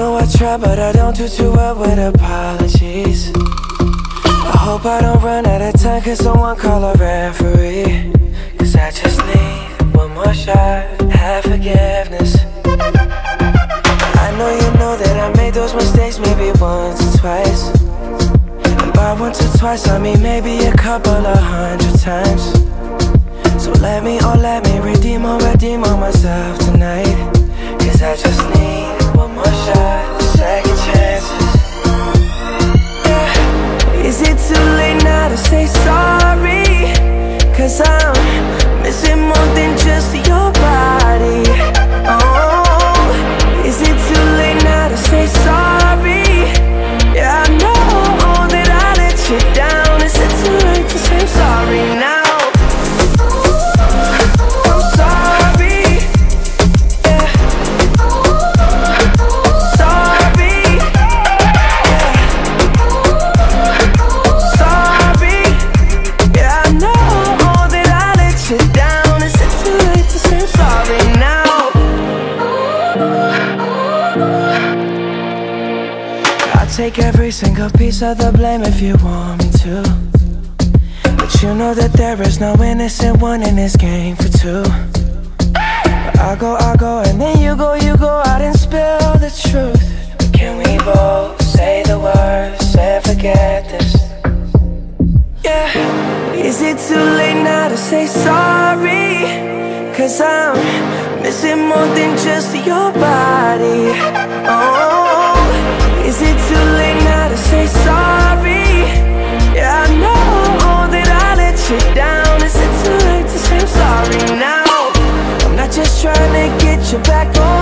know I try, but I don't do too well with apologies. I hope I don't run out of time, cause someone call a referee. Cause I just need one more shot, have forgiveness. I know you know that I made those mistakes maybe once or twice. And by once or twice I mean maybe a couple of 100 times. So let me redeem on myself tonight. Cause I just need one more shot, second chances. Yeah. Is it too late now to say sorry? Cause I'm missing more than just your body. Oh, is it too late now to say sorry? Yeah, I know that I let you down. Is it too late to say I'm sorry now? Take every single piece of the blame if you want me to. But you know that there is no innocent one in this game for two. But I go, and then you go out and spill the truth. But can we both say the words and forget this? Yeah. Is it too late now to say sorry? Cause I'm missing more than just your body. Oh, is it too late now to say sorry? Yeah, I know that I let you down. Is it too late to say I'm sorry now? I'm not just trying to get you back on